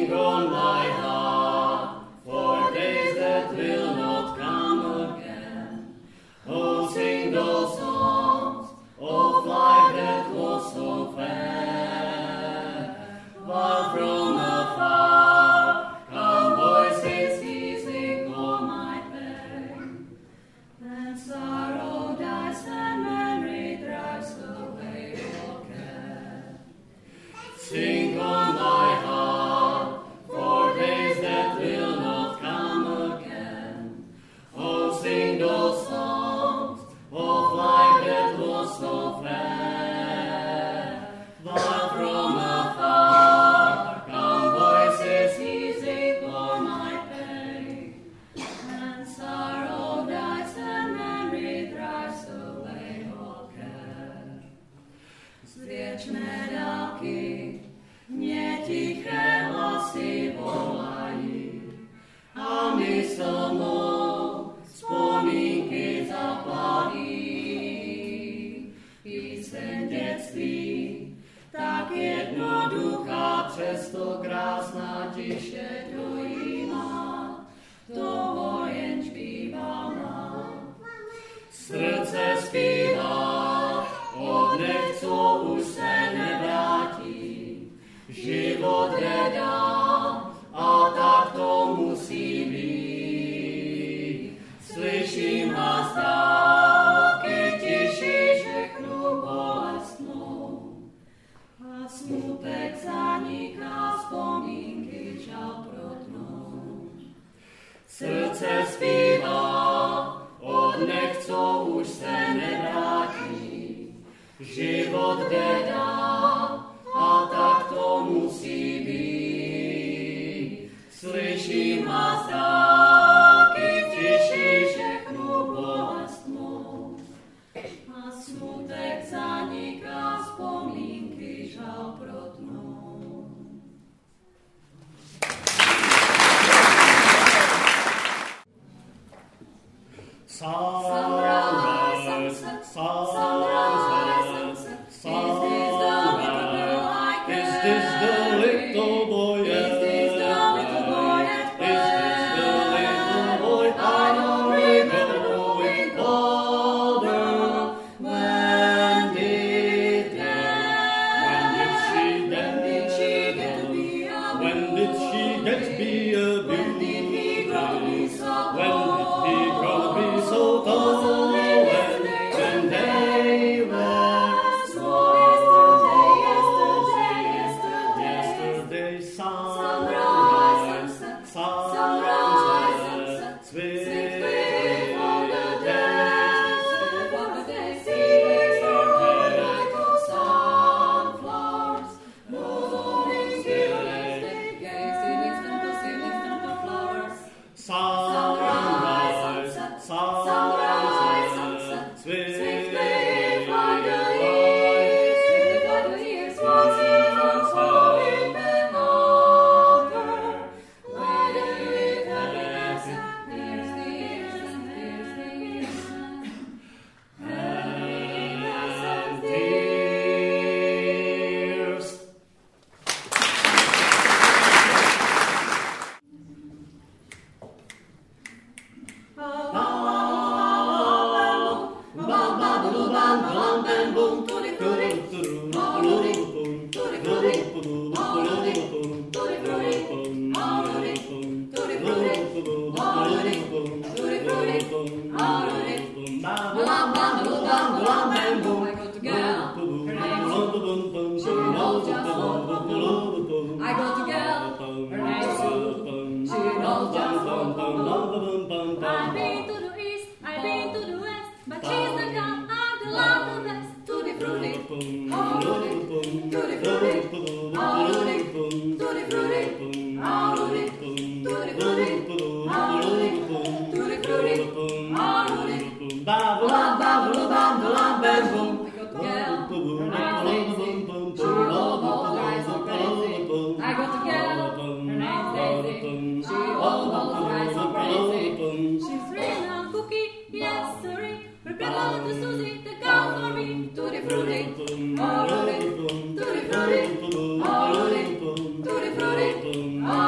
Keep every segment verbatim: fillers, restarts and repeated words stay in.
Tutti frutti,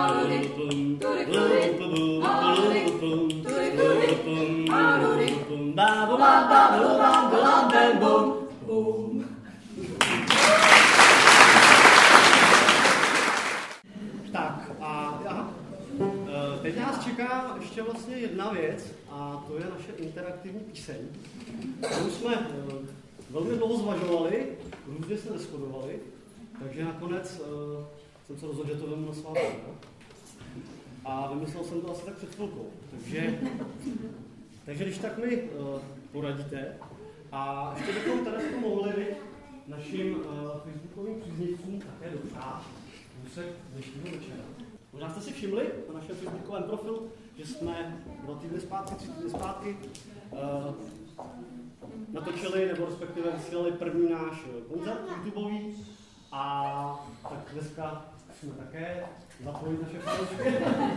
Tak a aha. Teď nás čeká ještě vlastně jedna věc a to je naše interaktivní píseň. Kterou jsme velmi dlouho zvažovali, různě se neshodovali, takže nakonec jsem se rozhodl, že to vemu na svá jména. A vymyslel jsem to asi tak před chvilkou. Takže, takže když tak mi uh, poradíte. A ještě bychom tady mohli našim uh, facebookovým příznivcům také dopřát úsek dnešního večera. Možná jste si všimli na našem facebookovém profilu, že jsme dva týdny zpátky, tři týdny zpátky uh, natočili, nebo respektive vysílali první náš koncert YouTubeový. A tak dneska jsme také zapojit naše fanoušky.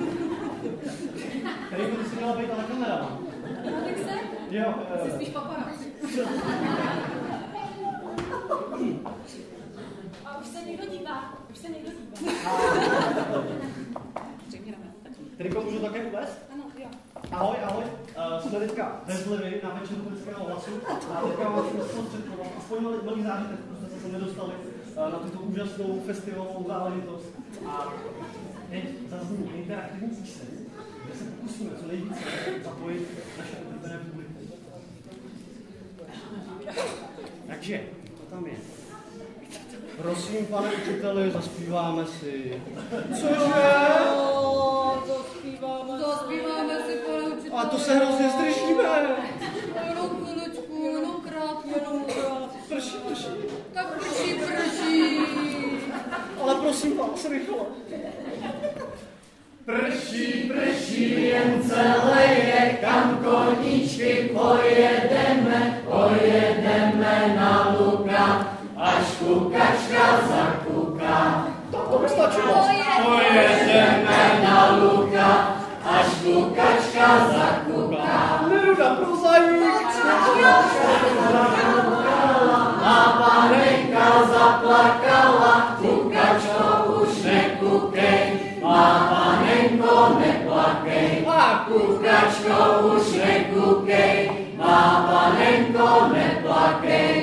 Tady by si měla být ale kamera. Tak se? Jo. Jsi spíš paparazzi. A už se někdo dívá. Už se někdo dívá. Teďko můžu také uvést? Ano, jo. Ahoj, ahoj. Uh, jsme teďka ve Zlivy na večeru Lidského hlasu. A teďka vás zprostředkovat aspoň malý zážitek, protože jsme se nedostali na tuto úžasnou festivalovou záležitost. A teď zazní interaktivní píseň, kde se pokusíme co nejvíce zapojit naše oblíbené publikum. Takže, to tam je. Prosím, pane učiteli, zaspíváme si. Cože? Zaspíváme si. Zaspíváme si, pane učiteli. A to se hrozně zdržíme. Jenom chviličku, jenom krátce, jenom krátce. Prší, prší. Tak prší, prší. Ale prosím vás, rychle. Prší, prší, jen celé je, kam koníčky pojedeme, pojedeme na luka, až kukačka zakuká. To by stačilo. Pojedeme na luka, až kukačka zakuká. Neruda pro zajík. A panenka zaplakala, kukačko už nekukej, má panenko neplakej. A kukačko už nekukej, má panenko neplakej.